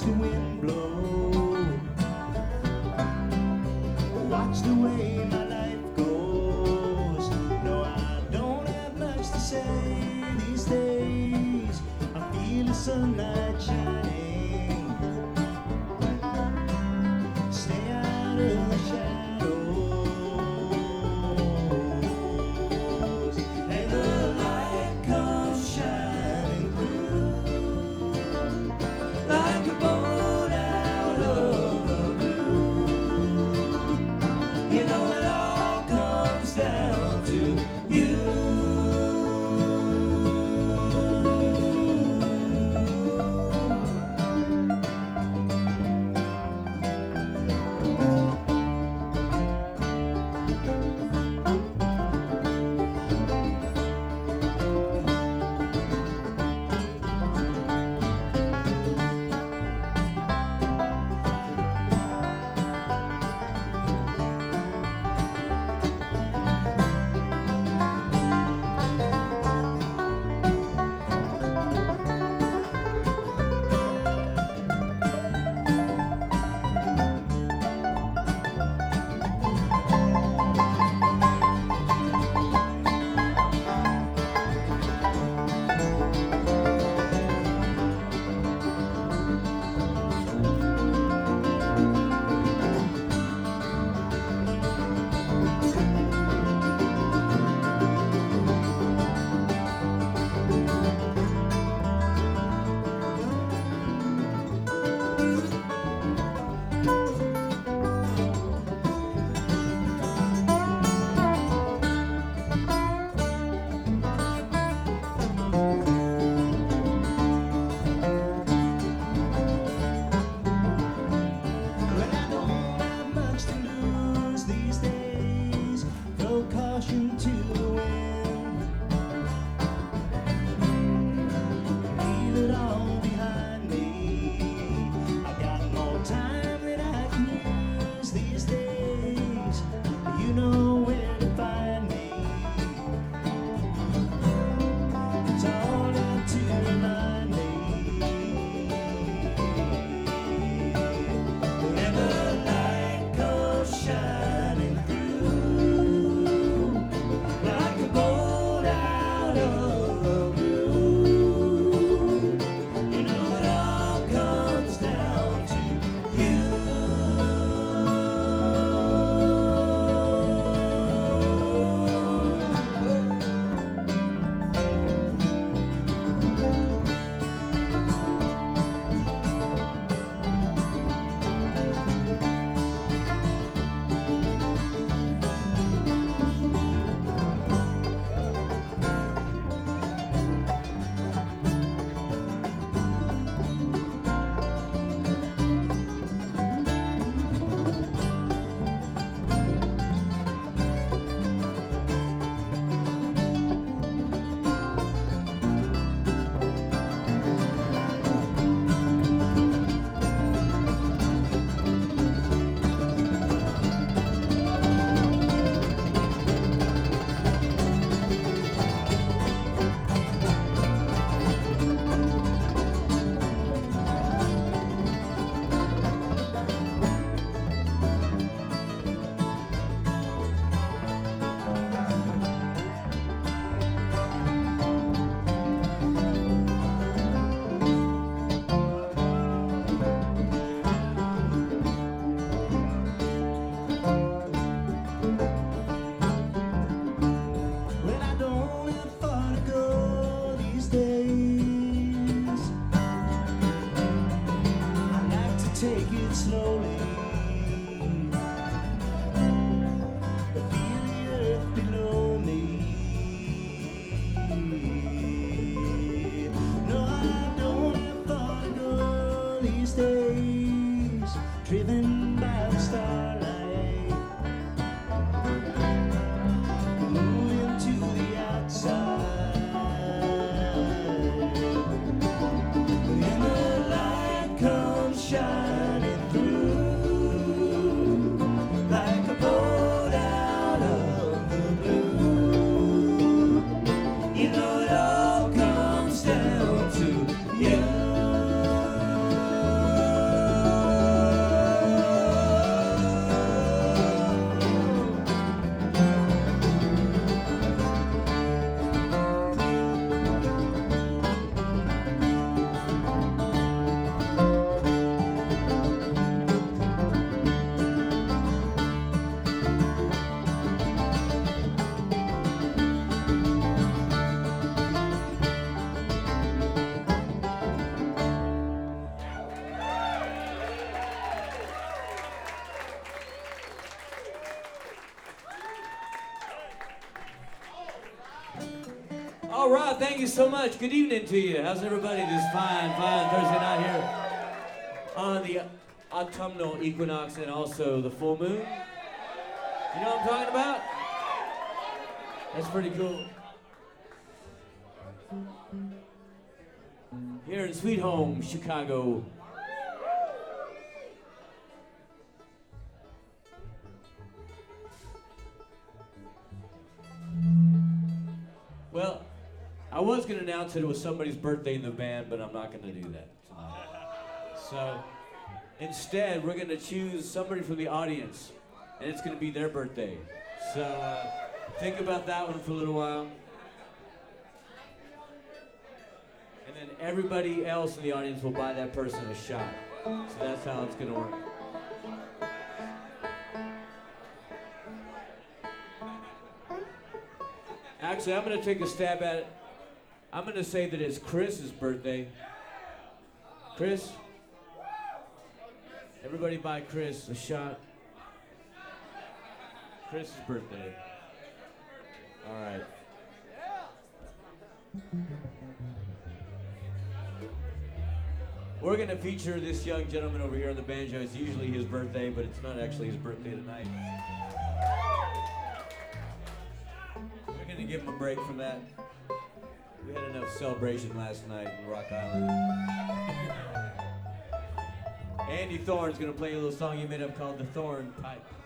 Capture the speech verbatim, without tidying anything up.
the wind blow. Watch the way my life goes. No, I don't have much to say these days. I feel the sunlight shining. Stay out of the shadows, and the light comes shining through like a bolt out of the blue. You know it all comes down to you. Caution to the wind. Leave it all behind me. I got more time than I can use these days. You know where to find me. It's all up to remind me. And the light comes shining through like a bolt out of the blue. You know it all comes down to you. Well, I don't have far to go these days. I like to take it slowly. Feel the earth below me. No, I don't have far to go these days. Driven by the starlight, moving to the outside, and the light comes shining through All right, thank you so much. Good evening to you. How's everybody this fine, fine Thursday night here on the autumnal equinox and also the full moon? You know what I'm talking about? That's pretty cool. Here in Sweet Home, Chicago. Well, I was going to announce that it was somebody's birthday in the band, but I'm not going to do that tonight. So, instead, we're going to choose somebody from the audience, and it's going to be their birthday. So, uh, think about that one for a little while. And then everybody else in the audience will buy that person a shot. So that's how it's going to work. Actually, I'm going to take a stab at it. I'm going to say that it's Chris's birthday. Chris? Everybody buy Chris a shot. Chris's birthday. All right. We're going to feature this young gentleman over here on the banjo. It's usually his birthday, but it's not actually his birthday tonight. We're going to give him a break from that. We had enough celebration last night in Rock Island. Andy Thorne's going to play a little song he made up called The Thorn Pipe.